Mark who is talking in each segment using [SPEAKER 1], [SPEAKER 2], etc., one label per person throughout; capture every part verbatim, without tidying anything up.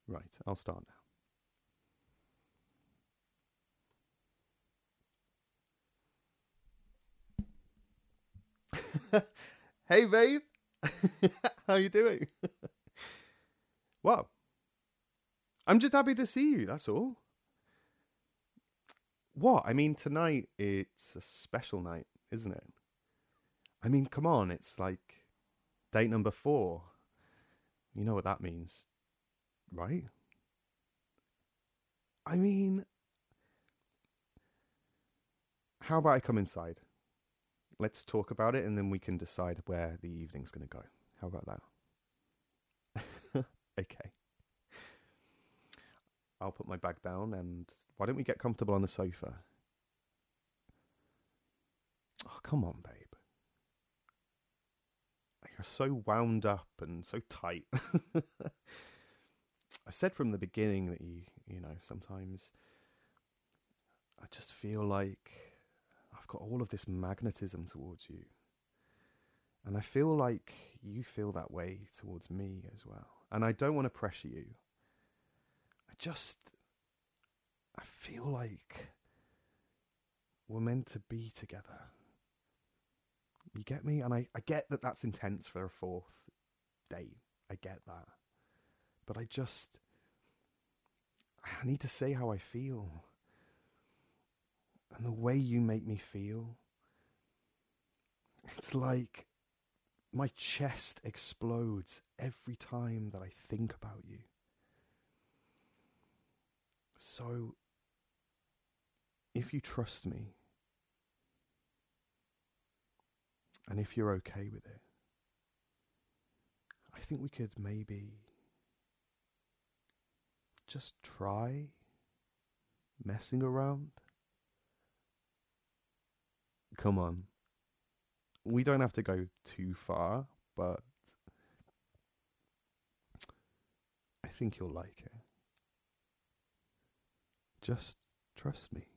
[SPEAKER 1] Right, I'll start now. Hey, babe. How you doing? Well, I'm just happy to see you, that's all. What? I mean, tonight it's a special night, isn't it? I mean, come on, it's like date number four. You know what that means, right? I mean, how about I come inside? Let's talk about it and then we can decide where the evening's going to go. How about that? Okay. I'll put my bag down and why don't we get comfortable on the sofa? Oh, come on, babe. You're so wound up and so tight. I said from the beginning that you, you know, sometimes I just feel like I've got all of this magnetism towards you. And I feel like you feel that way towards me as well. And I don't want to pressure you. I just, I feel like we're meant to be together. You get me? And I, I get that that's intense for a fourth date. I get that. But I just, I need to say how I feel. And the way you make me feel, it's like my chest explodes every time that I think about you. So, if you trust me, and if you're okay with it, I think we could maybe just try messing around. Come on. We don't have to go too far, but I think you'll like it. Just trust me.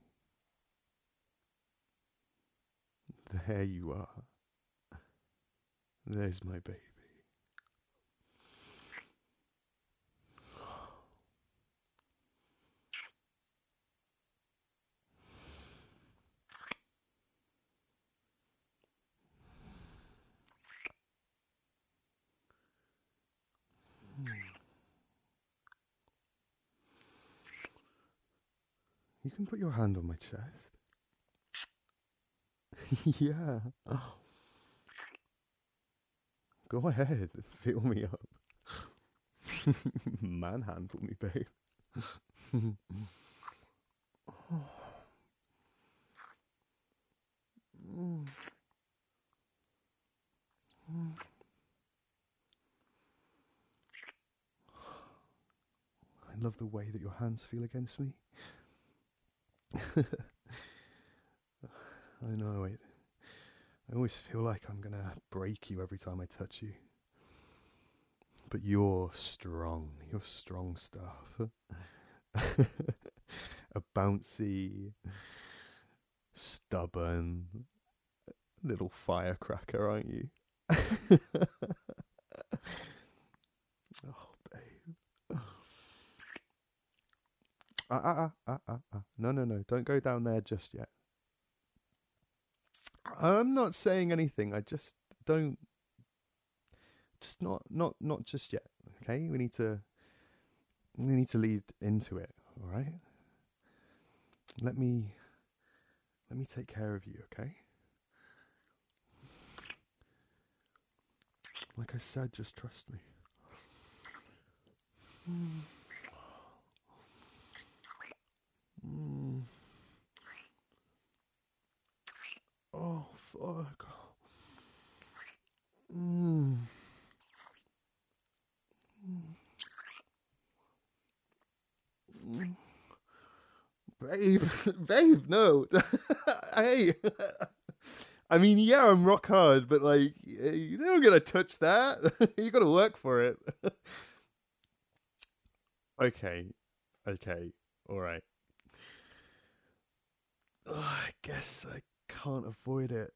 [SPEAKER 1] There you are. There's my baby. You can put your hand on my chest. Yeah. Oh. Go ahead, feel me up. Manhandle me, babe. Oh. Mm. Mm. I love the way that your hands feel against me. I know it. I always feel like I'm gonna break you every time I touch you. But you're strong. You're strong stuff. A bouncy, stubborn little firecracker, aren't you? Oh, babe. Ah, ah, ah, ah, ah. No, no, no. Don't go down there just yet. I'm not saying anything. I just don't. Just not, not, not just yet. Okay, we need to. We need to lead into it. All right. Let me. Let me take care of you. Okay. Like I said, just trust me. Mm. Mm. Oh, fuck. Mm. Mm. Babe, babe, no. Hey. I mean, yeah, I'm rock hard, but like, you're not gonna touch that. You gotta work for it. Okay, okay, all right. Ugh, I guess I can't avoid it.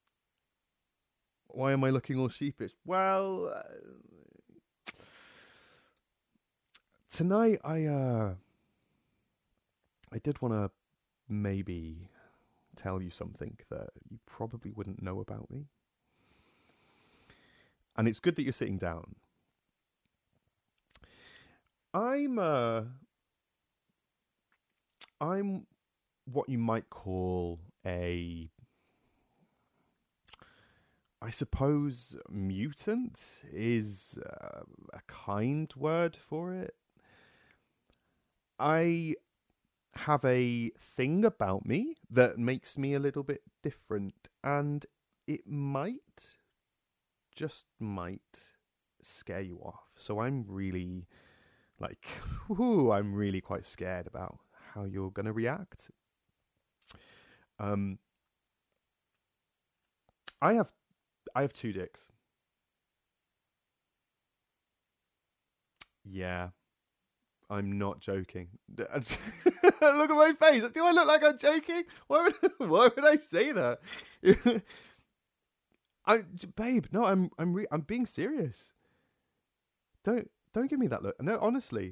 [SPEAKER 1] Why am I looking all sheepish? Well, uh, tonight I uh I did want to maybe tell you something that you probably wouldn't know about me. And it's good that you're sitting down. I'm uh I'm what you might call a, I suppose mutant is uh, a kind word for it. I have a thing about me that makes me a little bit different, and it might, just might, scare you off. So I'm really, like, whoo, I'm really quite scared about how you're going to react. Um, I have, I have two dicks. Yeah. I'm not joking. Look at my face. Do I look like I'm joking? Why would why would I say that? I, babe, no, I'm I'm re- I'm being serious. Don't don't give me that look. No, honestly.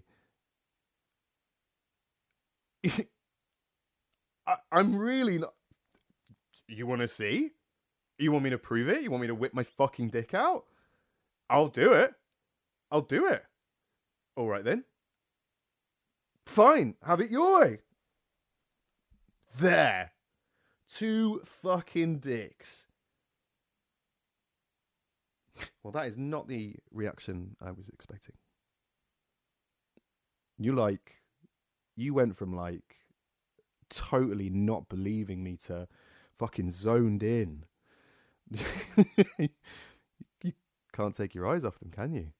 [SPEAKER 1] I, I'm really not. You want to see? You want me to prove it? You want me to whip my fucking dick out? I'll do it. I'll do it. All right then. Fine, have it your way. There. Two fucking dicks. Well, that is not the reaction I was expecting. You like, you went from like totally not believing me to fucking zoned in. You can't take your eyes off them, can you?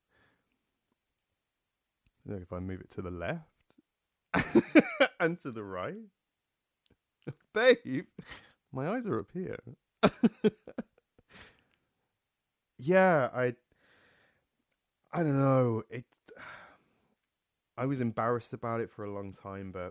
[SPEAKER 1] Look, if I move it to the left. And to the right. Babe, my eyes are up here. Yeah, I I don't know. It I was embarrassed about it for a long time, but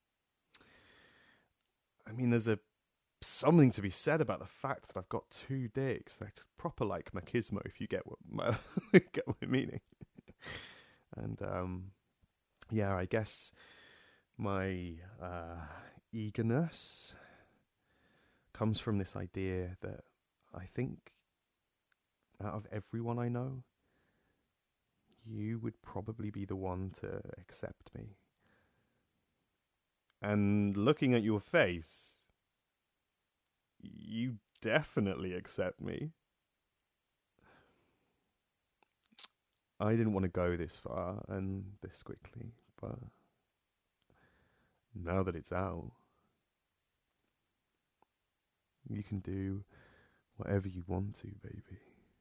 [SPEAKER 1] I mean there's a something to be said about the fact that I've got two dicks. Like proper like machismo, if you get what my, get what I'm meaning. And um yeah, I guess my uh, eagerness comes from this idea that I think out of everyone I know, you would probably be the one to accept me. And looking at your face, you definitely accept me. I didn't want to go this far and this quickly, but now that it's out, you can do whatever you want to, baby.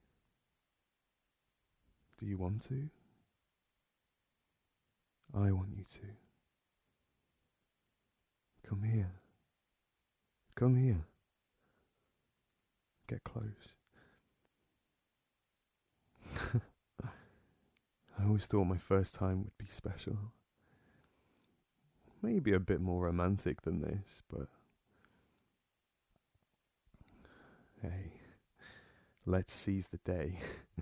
[SPEAKER 1] Do you want to? I want you to. Come here. Come here. Get close. I always thought my first time would be special. Maybe a bit more romantic than this, but hey, let's seize the day.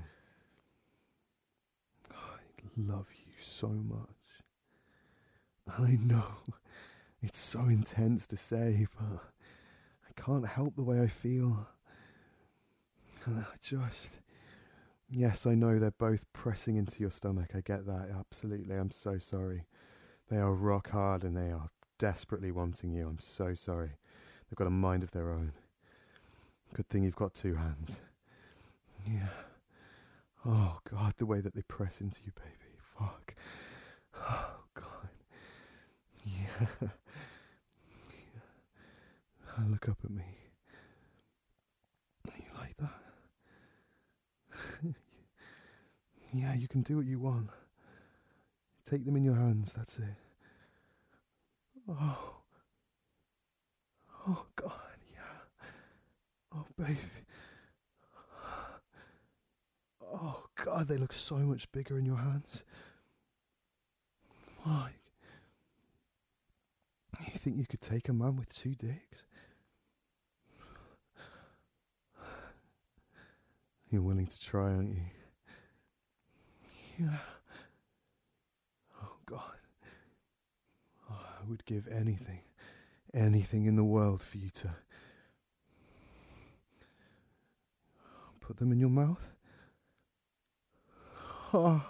[SPEAKER 1] I love you so much. I know it's so intense to say, but I can't help the way I feel. And I just, yes, I know they're both pressing into your stomach. I get that, absolutely. I'm so sorry. They are rock hard and they are desperately wanting you. I'm so sorry. They've got a mind of their own. Good thing you've got two hands. Yeah. Oh, God, the way that they press into you, baby. Fuck. Oh, God. Yeah. Yeah. Look up at me. You like that? Yeah, you can do what you want. Take them in your hands, that's it. Oh. Oh, God, yeah. Oh, baby. Oh, God, they look so much bigger in your hands. Mike. You think you could take a man with two dicks? You're willing to try, aren't you? Yeah. Oh, God. Oh, I would give anything, anything in the world for you to put them in your mouth. Oh,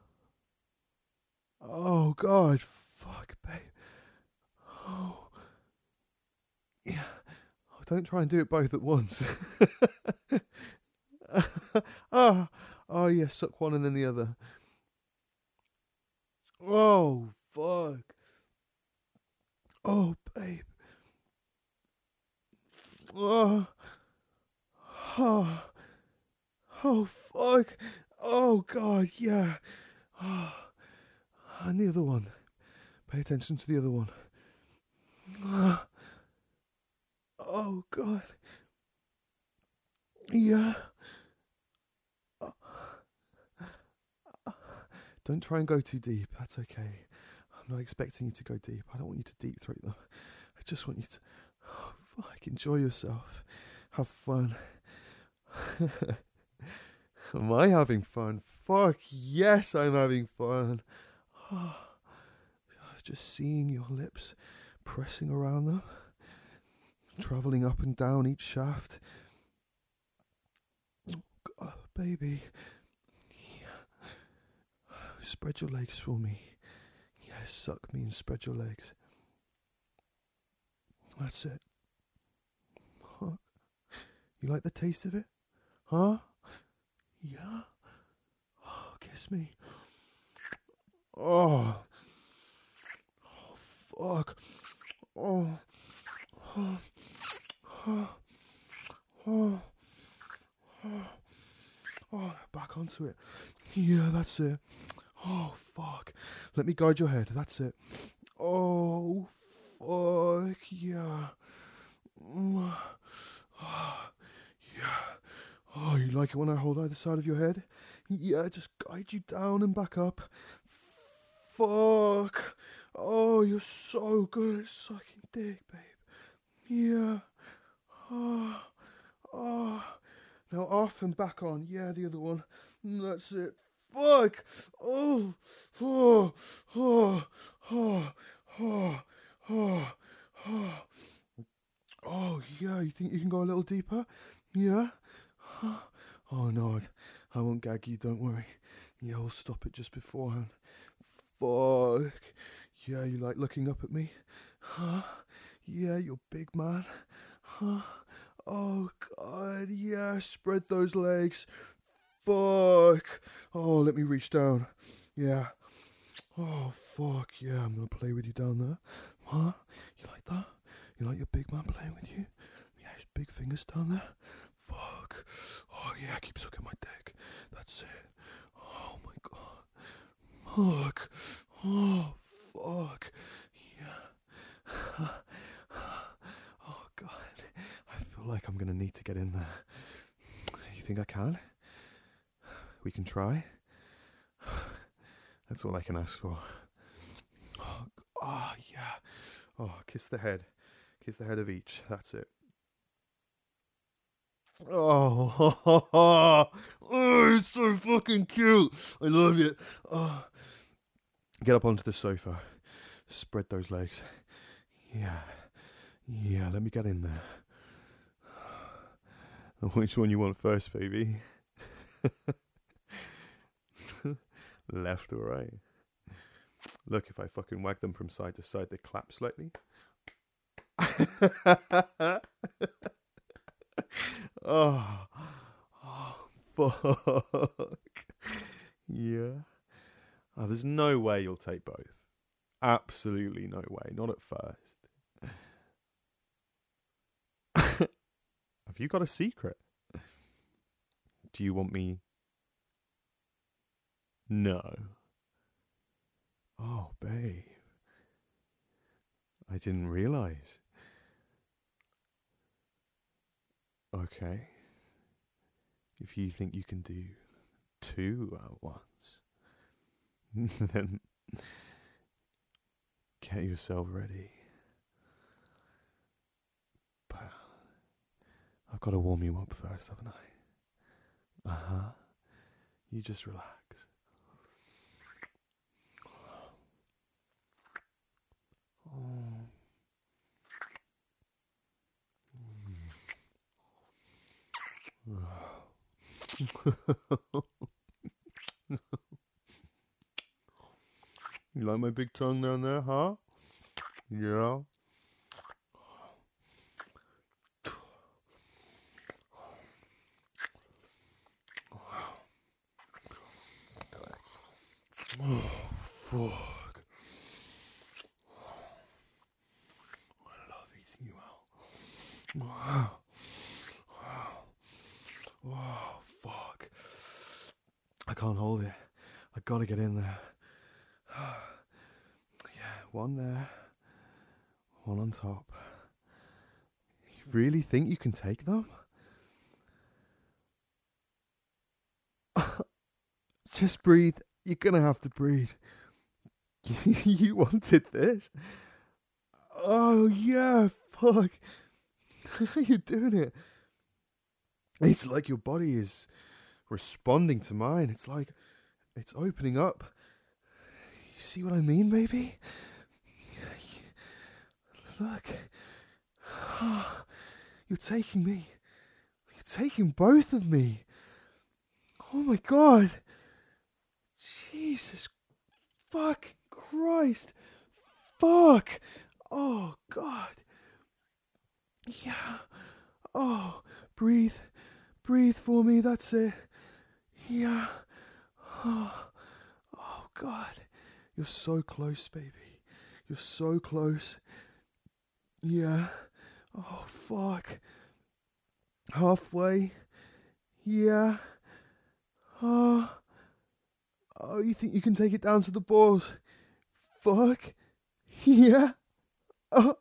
[SPEAKER 1] oh God, fuck, babe. Oh, yeah. Oh, don't try and do it both at once. oh, oh, yeah, suck one and then the other. Oh, fuck. Oh, babe. Oh, oh, oh, fuck. Oh, God, yeah. Oh, and the other one. Pay attention to the other one. Oh, oh God. Yeah. Don't try and go too deep. That's okay. I'm not expecting you to go deep. I don't want you to deep throat them. I just want you to, oh, fuck, enjoy yourself. Have fun. Am I having fun? Fuck, yes, I'm having fun. Oh, just seeing your lips pressing around them, travelling up and down each shaft. Oh, God, baby. Yeah. Spread your legs for me. Yes, suck me and spread your legs. That's it. Huh? You like the taste of it? Huh? Yeah? Oh, kiss me. Oh. Oh, fuck. Oh. Oh. Oh. Oh. Oh. Oh, back onto it. Yeah, that's it. Oh, fuck. Let me guide your head. That's it. Oh, fuck. Yeah. Mm. Oh, yeah. Oh, you like it when I hold either side of your head? Yeah, just guide you down and back up. Fuck. Oh, you're so good at sucking dick, babe. Yeah. Oh. Oh. Now off and back on. Yeah, the other one. That's it. Fuck. Oh. Oh. Oh. Oh. Oh. Oh. Oh. Oh, yeah. You think you can go a little deeper? Yeah. Oh, no. I won't gag you. Don't worry. Yeah, I'll stop it just beforehand. Fuck. Yeah, you like looking up at me? Huh? Yeah, you're big man. Huh? Oh, God, yeah, spread those legs. Fuck. Oh, let me reach down. Yeah. Oh, fuck, yeah, I'm going to play with you down there. Huh? You like that? You like your big man playing with you? Yeah, his big fingers down there. Fuck. Oh, yeah, keep sucking my dick. That's it. Oh, my God. Fuck. Oh, fuck. Yeah. Oh, God. I feel like I'm going to need to get in there. You think I can? We can try? That's all I can ask for. Oh, oh, yeah. Oh, kiss the head. Kiss the head of each. That's it. Oh, oh, it's so fucking cute. I love it. Oh. Get up onto the sofa. Spread those legs. Yeah. Yeah, let me get in there. Which one you want first, baby? Left or right? Look, if I fucking wag them from side to side, they clap slightly. oh, oh, fuck. Yeah. Oh, there's no way you'll take both. Absolutely no way. Not at first. Have you got a secret? Do you want me? No. Oh, babe. I didn't realise. Okay. If you think you can do two at once, then get yourself ready. But I've got to warm you up first, haven't I? Uh-huh. You just relax. You like my big tongue down there, huh? Yeah. Oh, fuck. I love eating you out. Wow. Wow. Oh, fuck. I can't hold it. I gotta get in there. Yeah, one there. One on top. You really think you can take them? Just breathe. You're gonna have to breathe. You wanted this? Oh, yeah, fuck. You're doing it. It's like your body is responding to mine. It's like it's opening up. You see what I mean, baby? Look. You're taking me. You're taking both of me. Oh my god. Jesus fucking Christ. Fuck. Oh god. Yeah. Oh, breathe. Breathe for me. That's it. Yeah. Oh, oh god. You're so close, baby. You're so close. Yeah. Oh, fuck. Halfway. Yeah. Oh. Oh, you think you can take it down to the balls? Fuck. Yeah. Oh.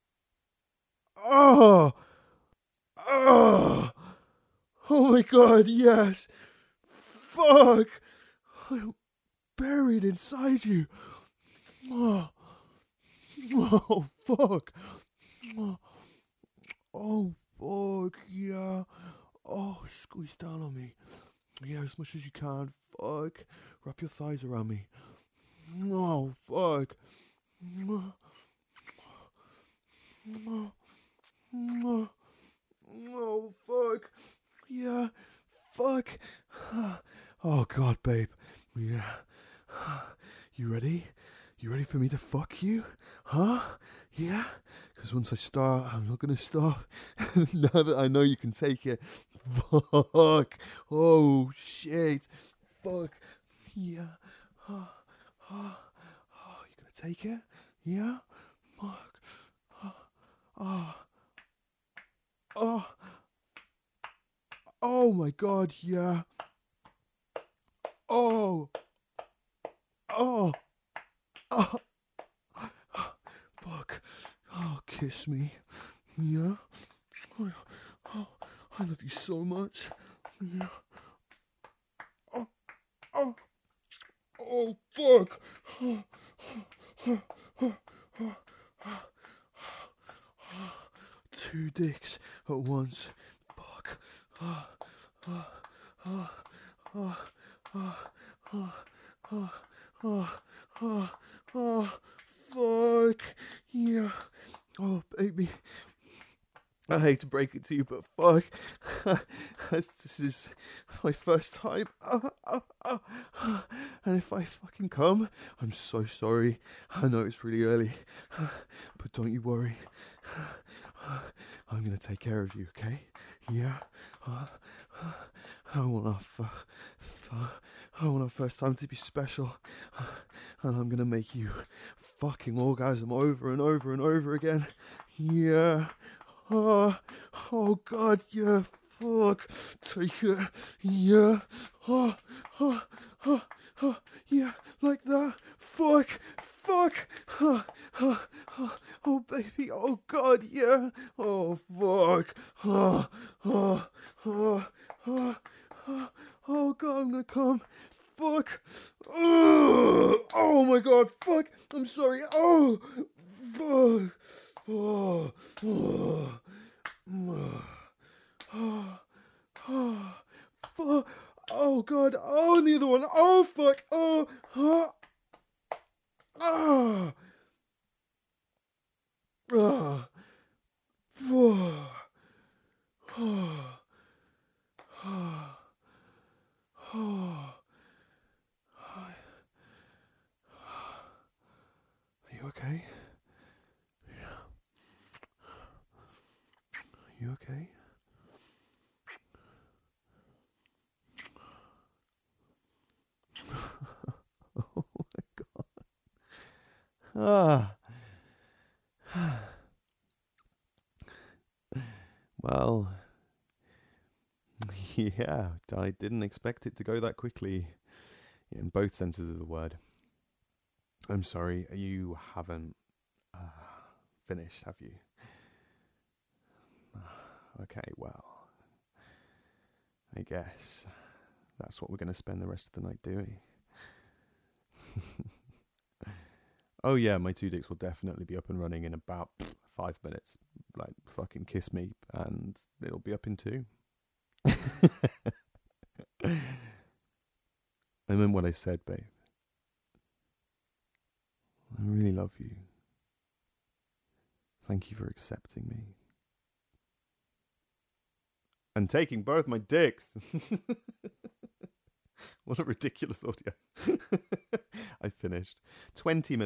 [SPEAKER 1] Oh. Oh. Oh my god, yes. Fuck. I'm buried inside you. Oh. Oh, fuck. Oh. Oh, fuck, yeah. Oh, squeeze down on me. Yeah, as much as you can. Fuck. Wrap your thighs around me. Oh, fuck. Oh, oh, oh, fuck. Yeah, fuck. Oh, God, babe. Yeah. You ready? You ready for me to fuck you? Huh? Yeah? Because once I start, I'm not going to stop. Now that I know you can take it. Fuck. Oh, shit. Fuck. Yeah. Oh, oh, oh, you going to take it? Yeah? Fuck. Oh, oh. Oh. Oh, my God, yeah. Oh. Oh. Oh. Fuck. Oh, kiss me. Yeah? Oh, oh, I love you so much. Yeah. Oh. Oh. Oh, fuck. Oh. Oh. Oh. Oh. Oh. Two dicks at once. Fuck. Oh. Oh. Oh. Oh. Oh. Oh. Oh. Oh. Oh. Oh. Fuck. Yeah. Oh, baby. I hate to break it to you, but fuck. This is my first time. And if I fucking come, I'm so sorry. I know it's really early. But don't you worry. I'm going to take care of you, okay? Yeah? I want our, f- I want our first time to be special. And I'm going to make you fucking orgasm over and over and over again. Yeah. Oh, oh God, yeah, fuck, take it, yeah, oh, oh, oh, oh, yeah, like that, fuck, fuck, oh, oh, oh, oh, baby, oh God, yeah, oh, fuck, oh, oh, oh, oh, oh, oh God, I'm gonna come, fuck, oh, oh my God, fuck, I'm sorry, oh, fuck. Oh, oh, oh, oh, oh, fuck. Oh, God. Oh, and the other one. Oh, fuck. Oh, oh, oh, oh, oh, oh, oh. okay? You okay? Oh my god. Ah. Well, yeah, I didn't expect it to go that quickly in both senses of the word. I'm sorry, you haven't uh, finished, have you? Okay, well, I guess that's what we're going to spend the rest of the night doing. Oh yeah, my two dicks will definitely be up and running in about five minutes. Like, fucking kiss me, and it'll be up in two. I meant what I said, babe. I really love you. Thank you for accepting me. And taking both my dicks. What a ridiculous audio. I finished. twenty minutes.